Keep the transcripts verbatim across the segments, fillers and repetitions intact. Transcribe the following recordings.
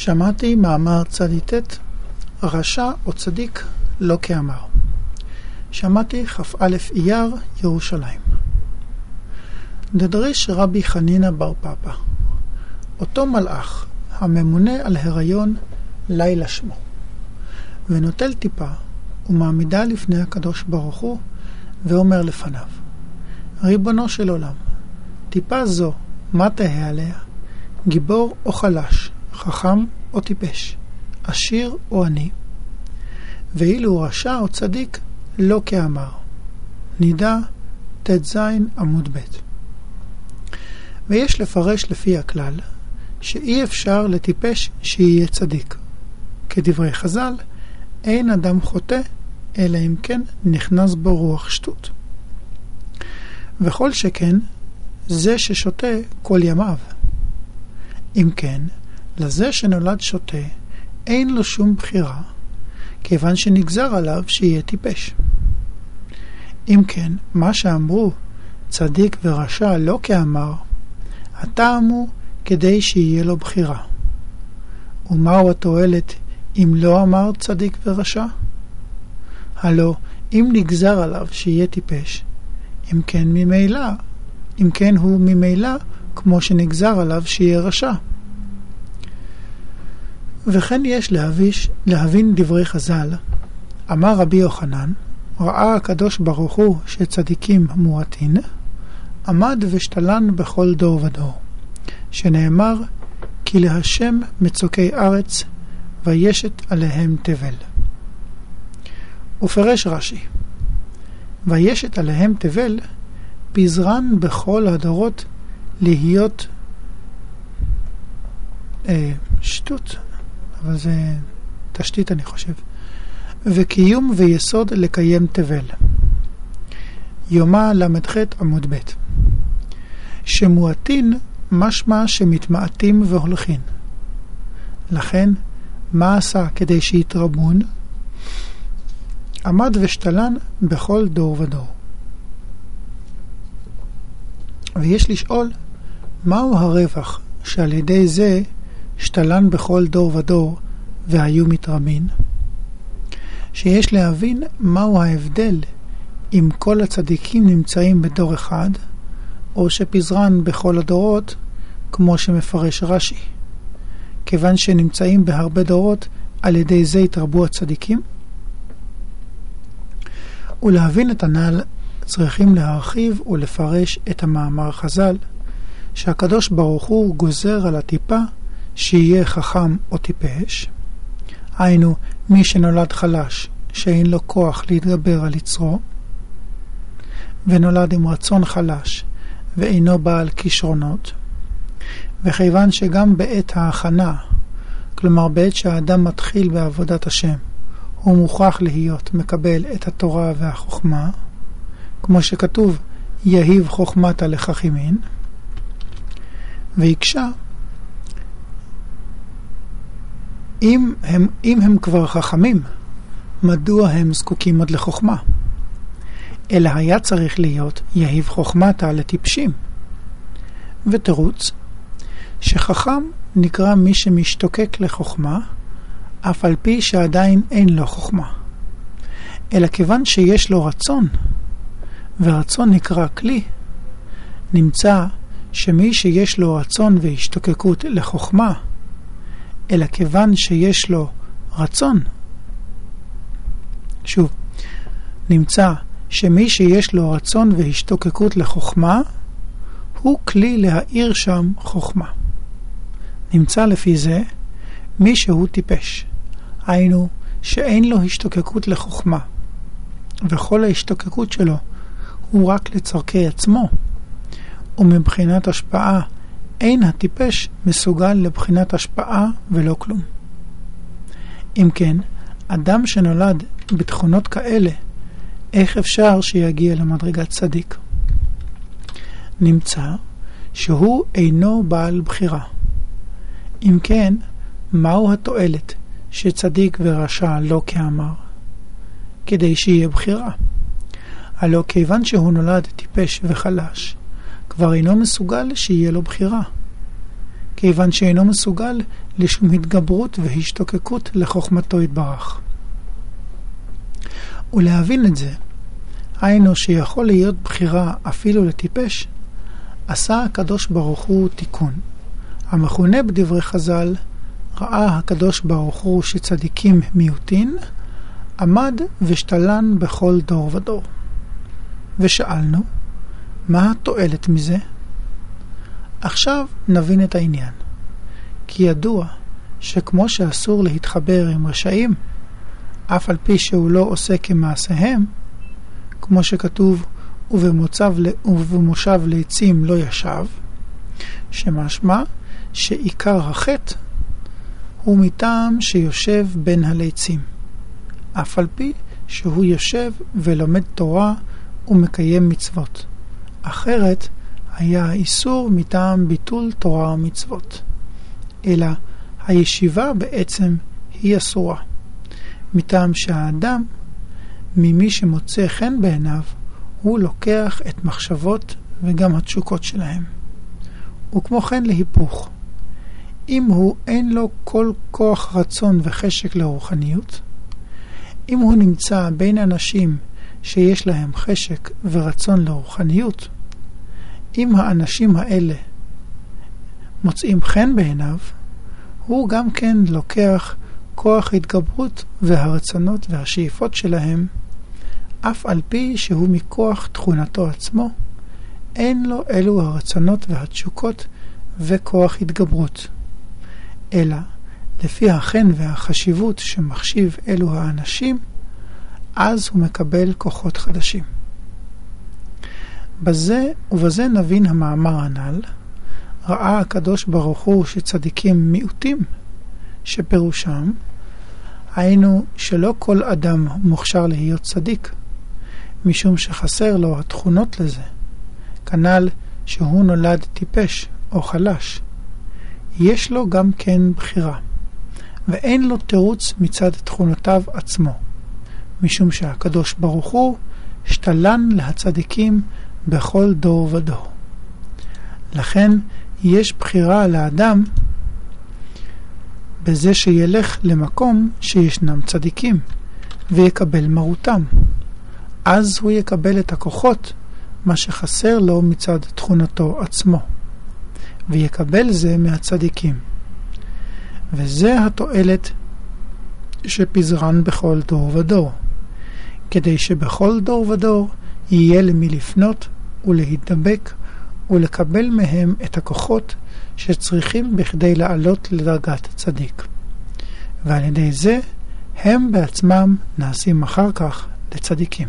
שמעתי מאמר צדיתת, רשע או צדיק לא כאמר. שמעתי כ"א אייר, ירושלים. דדריש רבי חנינה בר פאפא, אותו מלאך הממונה על הריון לילה שמו, ונוטל טיפה ומעמידה לפני הקדוש ברוך הוא ואומר לפניו, ריבונו של עולם, טיפה זו מה תהה עליה? גיבור או חלש, חכם או טיפש, עשיר או עני? ואילו רשע או צדיק לא כאמר. נידה תז עמוד ב'. ויש לפרש לפי הכלל שאי אפשר לטיפש שיהיה צדיק. כדברי חז"ל, אין אדם חוטא אלא אם כן נכנס בו רוח שטות. וכל שכן זה ששוטה כל ימיו. אם כן, לזה שנולד שוטה אין לו שום בחירה, כיוון שנגזר עליו שיהיה טיפש. אם כן, מה שאמרו צדיק ורשע לא כאמר, הטעם הוא כדי שיהיה לו בחירה. ומהו התועלת אם לא אמר צדיק ורשע? הלא, אם נגזר עליו שיהיה טיפש, אם כן ממילא, אם כן הוא ממילא כמו שנגזר עליו שיהיה רשע. וכן יש להביש, להבין דברי חז"ל. אמר רבי יוחנן, ראה הקדוש ברוך הוא שצדיקים מועטין, עמד ושתלן בכל דור ודור, שנאמר, כי להשם מצוקי ארץ, וישת עליהם תבל. ופרש רש"י, וישת עליהם תבל, פזרן בכל הדורות להיות אה, שטות, אבל זה תשתית אני חושב, וקיום ויסוד לקיים תבל. יומא למ"ח עמוד ב'. שמועטין משמע שמתמעטים והולכין. לכן, מה עשה כדי שיתרבון? עמד ושתלן בכל דור ודור. ויש לשאול, מהו הרווח שעל ידי זה שתלן בכל דור ודור והיו מתרבין? שיש להבין מהו ההבדל אם כל הצדיקים נמצאים בדור אחד, או שפזרן בכל הדורות, כמו שמפרש רש"י. כיוון שנמצאים בהרבה דורות, על ידי זה יתרבו הצדיקים. ולהבין את הנ"ל צריכים להרחיב ולפרש את המאמר חז"ל, שהקדוש ברוך הוא גוזר על הטיפה שיהיה חכם או טיפש, היינו מי שנולד חלש שאין לו כוח להתגבר על יצרו, ונולד עם רצון חלש ואינו בעל כישרונות, וכיוון שגם בעת ההכנה, כלומר בעת שהאדם מתחיל בעבודת השם, הוא מוכרח להיות מקבל את התורה והחוכמה, כמו שכתוב, יהיב חוכמתה לחכימין, ויקשה, אם הם, אם הם כבר חכמים, מדוע הם זקוקים עוד לחוכמה? אלא היה צריך להיות יהיב חוכמתה לטיפשים. ותירוץ, שחכם נקרא מי שמשתוקק לחוכמה, אף על פי שעדיין אין לו חוכמה. אלא כיוון שיש לו רצון, ורצון נקרא כלי, נמצא שמי שיש לו רצון והשתוקקות לחוכמה, אלא כיוון שיש לו רצון, שוב, נמצא שמי שיש לו רצון והשתוקקות לחוכמה, הוא כלי להאיר שם חוכמה. נמצא לפי זה מי שהוא טיפש, היינו שאין לו השתוקקות לחוכמה, וכל ההשתוקקות שלו הוא רק לצורכי עצמו, ומבחינת השפעה אין הטיפש מסוגל לבחינת השפעה ולא כלום. אם כן, אדם שנולד בתכונות כאלה, איך אפשר שיגיע למדרגת צדיק? נמצא שהוא אינו בעל בחירה. אם כן, מהו התועלת שצדיק ורשע לא כאמר? כדי שיהיה בחירה. הלא כיוון שהוא נולד טיפש וחלש, כבר אינו מסוגל שיהיה לו בחירה. כיוון שאינו מסוגל לשום התגברות והשתוקקות לחוכמתו יתברך. ולהבין את זה, היינו שיכול להיות בחירה אפילו לטיפש, עשה הקדוש ברוך הוא תיקון, המכונה בדברי חז"ל, ראה הקדוש ברוך הוא שצדיקים מיעוטין, עמד ושתלן בכל דור ודור. ושאלנו, מה התועלת מזה? עכשיו נבין את העניין. כי ידוע שכמו שאסור להתחבר עם רשעים, אף על פי שהוא לא עושה כמעשיהם, כמו שכתוב, ובמוצב, ובמושב לעצים לא ישב, שמשמע שעיקר החטא הוא מטעם שיושב בין הליצים, אף על פי שהוא יושב ולומד תורה ומקיים מצוות. אחרת היה האיסור מטעם ביטול תורה ומצוות. אלא הישיבה בעצם היא אסורה, מטעם שהאדם, ממי שמוצא חן בעיניו, הוא לוקח את מחשבות וגם התשוקות שלהם. וכמו כן להיפוך, אם הוא אין לו כל כוח רצון וחשק לרוחניות, אם הוא נמצא בין אנשים שיש להם חשק ורצון לרוחניות, אם האנשים האלה מוצאים חן בעיניו, הוא גם כן לוקח כוח התגברות והרצונות והשאיפות שלהם, אף על פי שהוא מכוח תכונתו עצמו, אין לו אלו הרצונות והתשוקות וכוח התגברות. אלא לפי החן והחשיבות שמחשיב אלו האנשים, אז הוא מקבל כוחות חדשים. בזה ובזה נבין המאמר הנ"ל, ראה הקדוש ברוך הוא שצדיקים מיעוטים, שפירושם, היינו שלא כל אדם מוכשר להיות צדיק, משום שחסר לו התכונות לזה, כנ"ל שהוא נולד טיפש או חלש. יש לו גם כן בחירה, ואין לו תירוץ מצד תכונותיו עצמו, משום שהקדוש ברוך הוא שתלן להצדיקים בכל דור ודור. לכן יש בחירה לאדם בזה שילך למקום שישנם צדיקים ויקבל מרותם. אז הוא יקבל את הכוחות, מה שחסר לו מצד תכונתו עצמו, ויקבל זה מהצדיקים. וזה התועלת שפזרן בכל דור ודור, כדי שבכל דור ודור יהיה למי לפנות ולהתדבק ולקבל מהם את הכוחות שצריכים בכדי לעלות לדרגת צדיק. ועל ידי זה הם בעצמם נעשים אחר כך לצדיקים.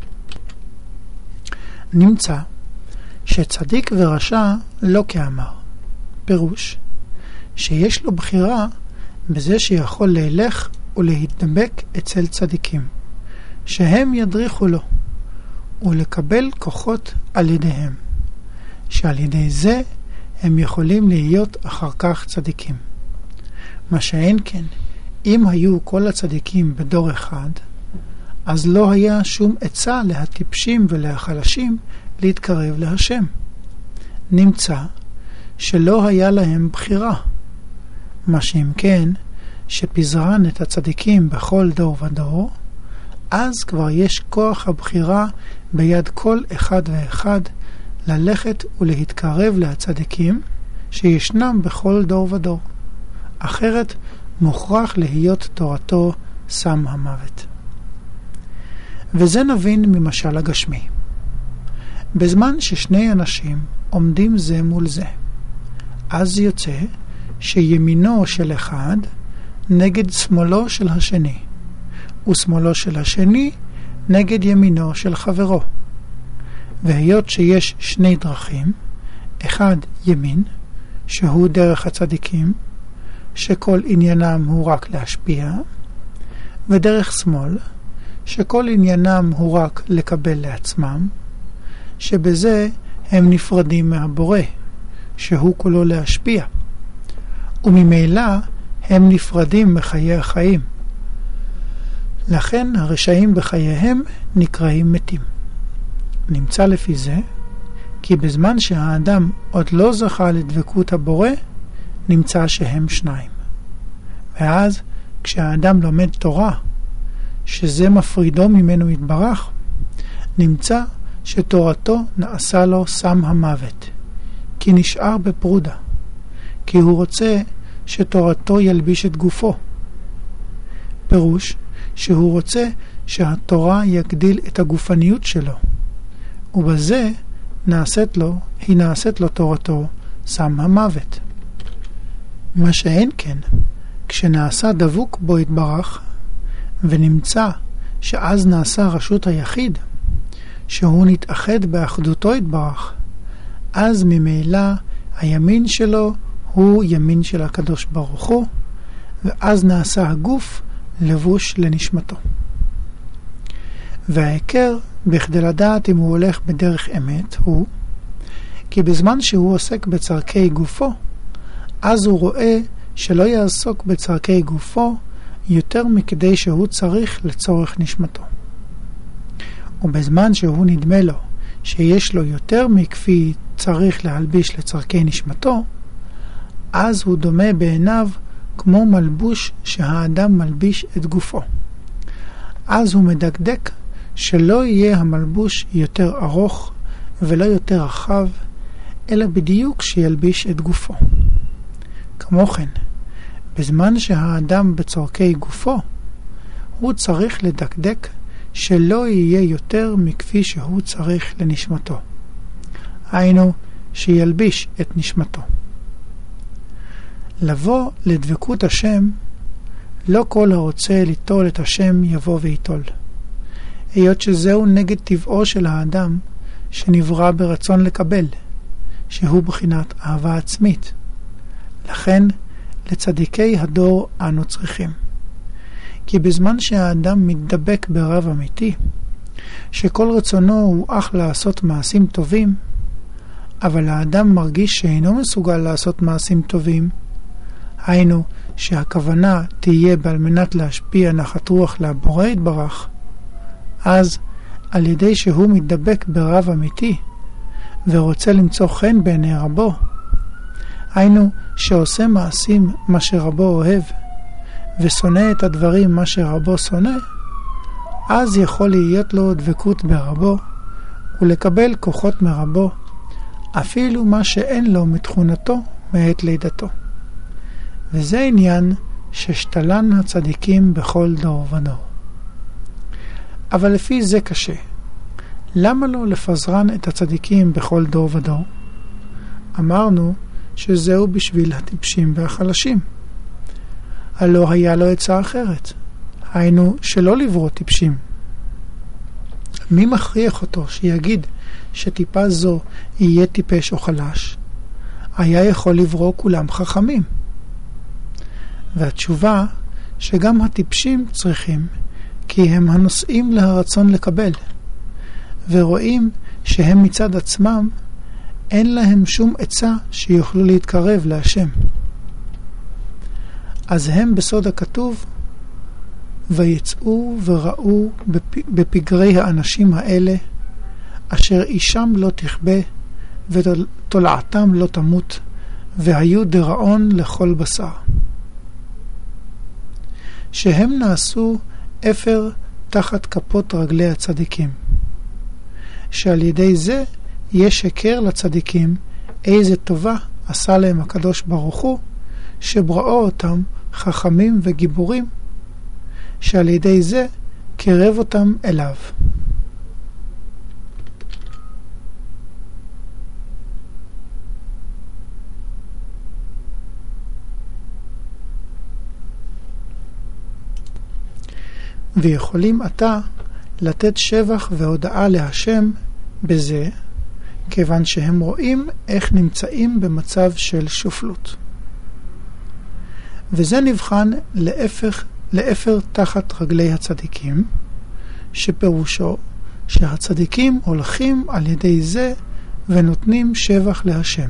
נמצא שצדיק ורשע לא כאמר. פירוש שיש לו בחירה בזה שיכול להלך ולהתדבק אצל צדיקים, שהם ידריכו לו, ולקבל כוחות על ידיהם, שעל ידי זה הם יכולים להיות אחר כך צדיקים. מה שאין כן, אם היו כל הצדיקים בדור אחד, אז לא היה שום עצה להטיפשים ולחלשים להתקרב להשם. נמצא שלא היה להם בחירה. מה שאם כן, שפזרן את הצדיקים בכל דור ודור, אז כבר יש כוח הבחירה ביד כל אחד ואחד ללכת ולהתקרב להצדיקים שישנם בכל דור ודור. אחרת מוכרח להיות תורתו שם המוות. וזה נבין ממשל הגשמי. בזמן ששני אנשים עומדים זה מול זה, אז יוצא שימינו של אחד נגד שמאלו של השני, ושמאלו של השני נגד ימינו של חברו. והיות שיש שני דרכים, אחד ימין, שהוא דרך הצדיקים, שכל עניינם הוא רק להשפיע, ודרך שמאל, שכל עניינם הוא רק לקבל לעצמם, שבזה הם נפרדים מהבורא, שהוא כולו להשפיע, וממילא הם נפרדים מחיי החיים. לכן הרשעים בחייהם נקראים מתים. נמצא לפי זה, כי בזמן שהאדם עוד לא זכה לדבקות הבורא, נמצא שהם שניים. ואז כשהאדם לומד תורה, שזה מפרידו ממנו יתברך, נמצא שתורתו נעשה לו סם המוות, כי נשאר בפרודה, כי הוא רוצה שתורתו ילביש את גופו. פירוש שהוא רוצה שהתורה יגדיל את הגופניות שלו, ובזה נעשית לו, היא נעשית לו תורתו סם המוות. מה שאין כן, כשנעשה דבוק בו יתברך, ונמצא שאז נעשה רשות היחיד, שהוא נתאחד באחדותו יתברך, אז ממילא הימין שלו הוא ימין של הקדוש ברוך הוא, ואז נעשה הגוף לבוש לנשמתו. והעיקר, בכדי לדעת אם הוא הולך בדרך אמת, הוא כי בזמן שהוא עוסק בצרכי גופו, אז הוא רואה שלא יעסוק בצרכי גופו יותר מכדי שהוא צריך לצורך נשמתו. ובזמן שהוא נדמה לו שיש לו יותר מכפי צריך להלביש לצרכי נשמתו, אז הוא דומה בעיניו כמו מלבוש שהאדם מלביש את גופו. אז הוא מדקדק שלא יהיה המלבוש יותר ארוך ולא יותר רחב, אלא בדיוק שילביש את גופו. כמו כן, בזמן שהאדם בצורכי גופו, הוא צריך לדקדק שלא יהיה יותר מכפי שהוא צריך לנשמתו. היינו, שילביש את נשמתו. לבוא לדבקות השם, לא כל הרוצה ליטול את השם יבוא ויטול. היות שזהו נגד טבעו של האדם שנברא ברצון לקבל, שהוא בחינת אהבה עצמית. לכן, לצדיקי הדור אנו צריכים. כי בזמן שהאדם מתדבק ברב אמיתי, שכל רצונו הוא אך לעשות מעשים טובים, אבל האדם מרגיש שאינו מסוגל לעשות מעשים טובים, היינו שהכוונה תהיה בעל מנת להשפיע נחת רוח לבורא יתברך, אז על ידי שהוא מתדבק ברב אמיתי ורוצה למצוא חן בעיני רבו, היינו שעושה מעשים מה שרבו אוהב ושונא את הדברים מה שרבו שונא, אז יכול להיות לו דבקות ברבו ולקבל כוחות מרבו, אפילו מה שאין לו מתכונתו מעת לידתו. וזה עניין ששתלן הצדיקים בכל דור ודור. אבל לפי זה קשה. למה לא לפזרן את הצדיקים בכל דור ודור? אמרנו שזהו בשביל הטיפשים והחלשים. הלא היה לו עצה אחרת. היינו שלא לברוא טיפשים. מי מכריח אותו שיגיד שטיפה זו יהיה טיפש או חלש? היה יכול לברוא כולם חכמים. והתשובה שגם הטיפשים צריכים, כי הם הנושאים להרצון לקבל, ורואים שהם מצד עצמם אין להם שום עצה שיוכלו להתקרב להשם. אז הם בסוד הכתוב, ויצאו וראו בפגרי האנשים האלה, אשר אישם לא תכבה ותולעתם לא תמות, והיו דרעון לכל בשר. שהם נעשו אפר תחת כפות רגלי הצדיקים, שעל ידי זה יש שקר לצדיקים איזה טובה עשה להם הקדוש ברוך הוא, שבראו אותם חכמים וגיבורים, שעל ידי זה קרב אותם אליו. ויכולים עתה לתת שבח והודעה להשם בזה, כיוון שהם רואים איך נמצאים במצב של שופלות. וזה נבחן לאפך, לאפר תחת רגלי הצדיקים, שפירושו שהצדיקים הולכים על ידי זה ונותנים שבח להשם.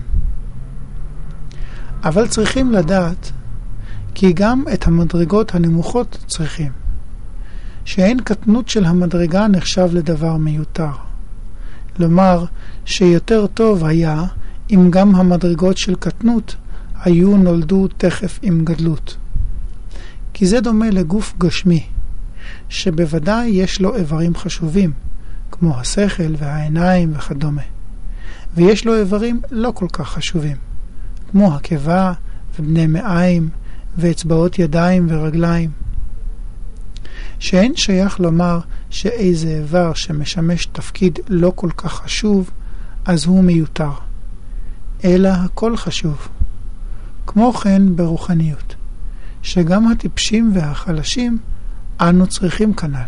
אבל צריכים לדעת כי גם את המדרגות הנמוכות צריכים, שאין קטנות של המדרגה נחשב לדבר מיותר. לומר שיותר טוב היה אם גם המדרגות של קטנות היו נולדו תכף עם גדלות. כי זה דומה לגוף גשמי, שבוודאי יש לו איברים חשובים, כמו השכל והעיניים וכדומה. ויש לו איברים לא כל כך חשובים, כמו הקיבה ובני מעיים ואצבעות ידיים ורגליים. שאין שייך לומר שאיזה איבר שמשמש תפקיד לא כל כך חשוב, אז הוא מיותר. אלא הכל חשוב. כמו כן ברוחניות, שגם הטיפשים והחלשים אנו צריכים כנ"ל.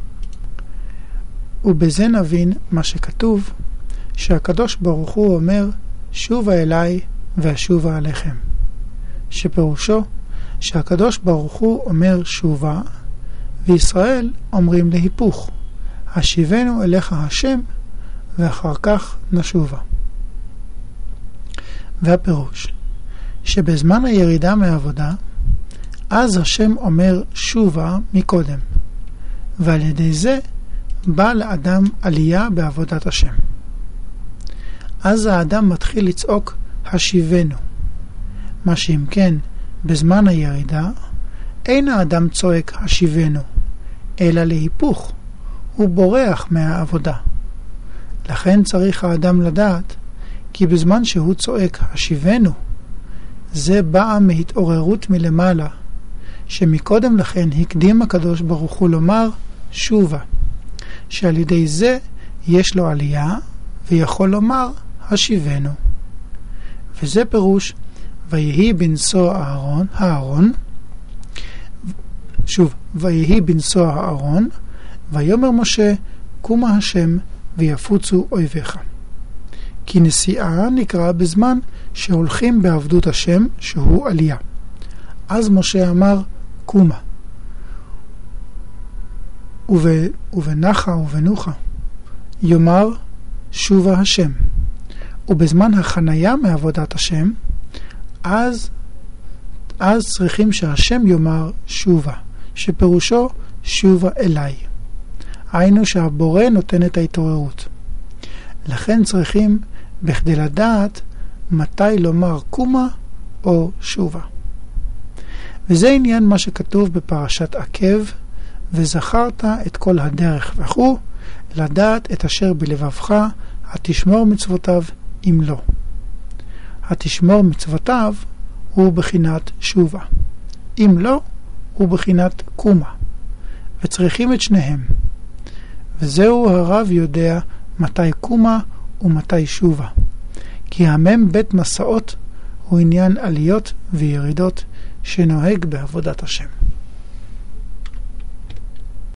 ובזה נבין מה שכתוב, שהקדוש ברוך הוא אומר, שובה אליי ואשובה עליכם. שפירושו שהקדוש ברוך הוא אומר שובה, וישראל אומרים להיפוך, השיבנו אליך השם, ואחר כך נשובה. והפירוש, שבזמן הירידה מעבודה, אז השם אומר שובה מקודם, ועל ידי זה בא לאדם עלייה בעבודת השם. אז האדם מתחיל לצעוק השיבנו, מה שאם כן, בזמן הירידה, אין האדם צועק השיבנו, אלא להיפוך, הוא בורח מהעבודה. לכן צריך האדם לדעת, כי בזמן שהוא צועק השיבנו, זה באה מהתעוררות מלמעלה, שמקודם לכן הקדים הקדוש ברוך הוא לומר שובה, שעל ידי זה יש לו עלייה, ויכול לומר השיבנו. וזה פירוש ויהי בנשוא אהרון, הארון, שוב, ויהי בנשוא הארון, ויאמר משה, קומה השם ויפוצו אויביך. כי נסיעה נקרא בזמן שהולכים בעבדות השם, שהוא עלייה. אז משה אמר, קומה. וב, ובנחה ובנוחה יאמר, שובה השם. ובזמן החנייה מעבודת השם, אז, אז צריכים שהשם יאמר שובה, שפירושו שובה אליי. היינו שהבורא נותן את ההתעוררות. לכן צריכים בכדי לדעת מתי לומר קומה או שובה. וזה עניין מה שכתוב בפרשת עקב, וזכרת את כל הדרך וכו', לדעת את אשר בלבבך, התשמור מצוותיו אם לא. התשמור מצוותיו הוא בחינת שובה. אם לא, הוא בחינת קומה. וצריכים את שניהם. וזהו הרב יודע מתי קומה ומתי שובה. כי המם בית מסעות הוא עניין עליות וירידות שנוהג בעבודת השם.